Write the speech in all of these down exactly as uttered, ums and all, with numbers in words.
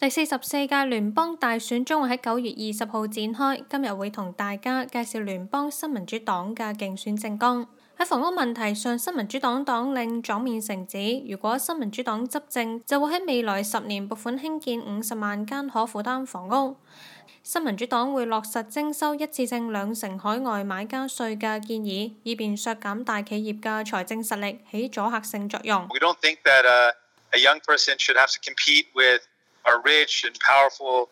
第四十四屆聯邦大選將會喺九月二十號展開，今日會同大家介紹聯邦新民主黨嘅競選政綱。喺房屋問題上，新民主黨黨領莊面成指，如果新民主黨執政，就會喺未來十年撥款興建五十萬間可負擔房屋。新民主黨會落實徵收一次性兩成海外買家稅嘅建議，以便削減大企業嘅財政實力，起阻嚇性作用。 We don't think that a, a young person should have to compete with a rich and powerful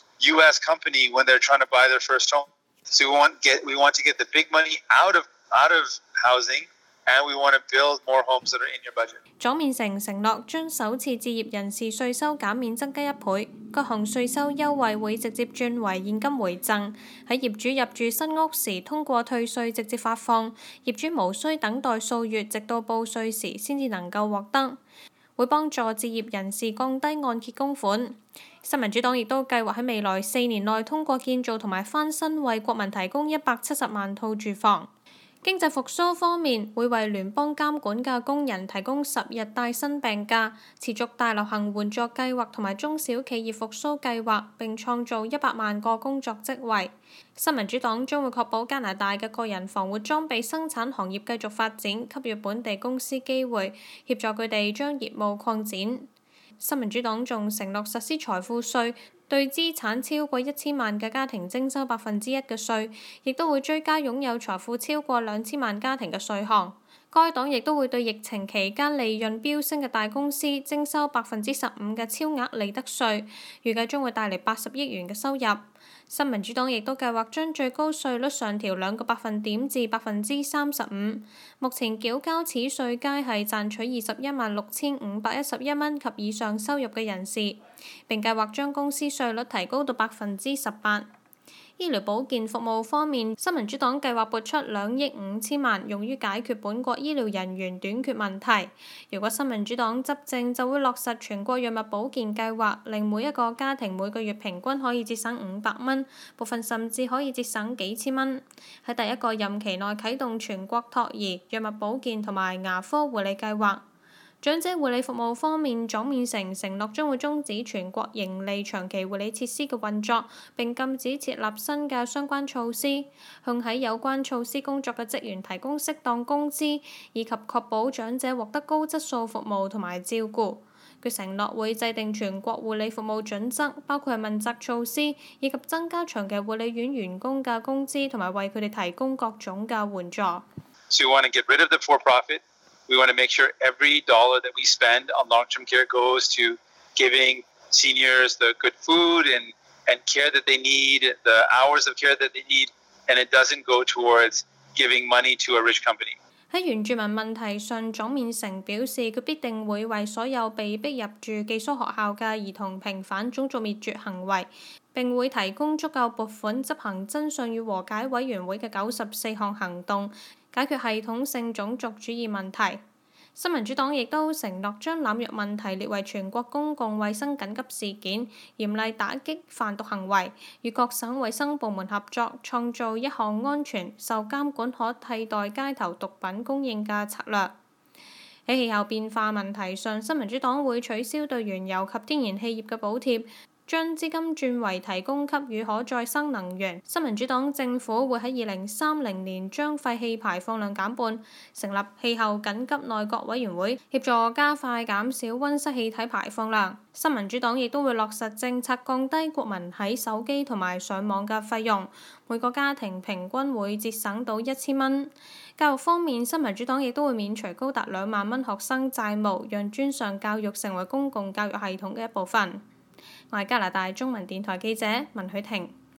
U S company when they're trying to buy their first home. So we want get we want to get the big money out of out of housing, and we want to build more homes that are in your budget. 莊面成承諾將首次置業人士稅收減免增加一倍，各項稅收優惠會直接轉為現金回贈，喺業主入住新屋時通過退稅直接發放，業主無需等待數月，直到報稅時先至能夠獲得。會幫助置業人士降低按揭供款。新民主黨亦都計劃喺未來四年內通過建造同埋翻新，為國民提供一百七十萬套住房。經濟復甦方面，會為聯邦監管嘅工人提供十日帶薪病假，持續大流行援助計劃同埋中小企業復甦計劃，並創造一百萬個工作職位。新民主黨將會確保加拿大嘅個人防護裝備生產行業繼續發展，給予本地公司機會，協助佢哋將業務擴展。新民主黨仲承諾實施財富稅，對資產超過一千萬嘅家庭徵收百分之一嘅稅，亦都會追加擁有財富超過兩千萬家庭嘅稅項。該黨亦都會對疫情期間利潤飆升嘅大公司徵收百分之十五嘅超額利得稅，預計將會帶嚟八十億元嘅收入。新民主黨亦都計劃將最高稅率上調兩個百分點至百分之三十五。目前繳交此稅皆係賺取二十一萬六千五百一十一蚊及以上收入嘅人士，並計劃將公司稅率提高到百分之十八。醫療保健服務方面，新民主黨計劃撥出兩億五千萬用於解決本國醫療人員短缺問題。如果新民主黨執政，就會落實全國藥物保健計劃，令每一個家庭每個月平均可以節省五百蚊，部分甚至可以節省幾千蚊。喺第一個任期內啟動全國托兒、藥物保健同埋牙科護理計劃。長者護理服務方面，莊面成承諾將會終止全國營利長期護理設施嘅運作，並禁止設立新嘅相關措施，向喺有關措施工作嘅職員提供適當工資，以及確保長者獲得高質素服務同埋照顧。佢承諾會制定全國護理服務準則，包括係問責措施，以及增加長期護理院員工嘅工資，同埋為佢哋提供各種嘅援助。 So we want to get rid of the for-profit. We want to make sure every dollar that we spend on long-term care goes to giving seniors the good food and, and care that they need, the hours of care that they need, and it doesn't go towards giving money to a rich company. 喺原住民問題上，莊面成表示佢必定會為所有被逼入住寄宿學校嘅兒童平反種族滅絕行為，並會提供足夠撥款執行真相與和解委員會嘅九十四項行動，解決系統性種族主義問題。新民主黨亦都承諾將濫藥問題列為全國公共衛生緊急事件，嚴厲打擊販毒行為，與各省衛生部門合作，創造一項安全、受監管、可替代街頭毒品供應嘅策略。喺氣候變化問題上，新民主黨會取消對原油及天然氣業嘅補貼，將資金轉為提供給予可再生能源。新民主黨政府會喺二零三零年將廢氣排放量減半，成立氣候緊急內閣委員會，協助加快減少溫室氣體排放量。新民主黨亦都會落實政策，降低國民喺手機同埋上網嘅費用，每個家庭平均會節省到一千蚊。教育方面，新民主黨亦都會免除高達兩萬蚊學生債務，讓專上教育成為公共教育系統嘅一部分。我係加拿大中文電台記者文許婷。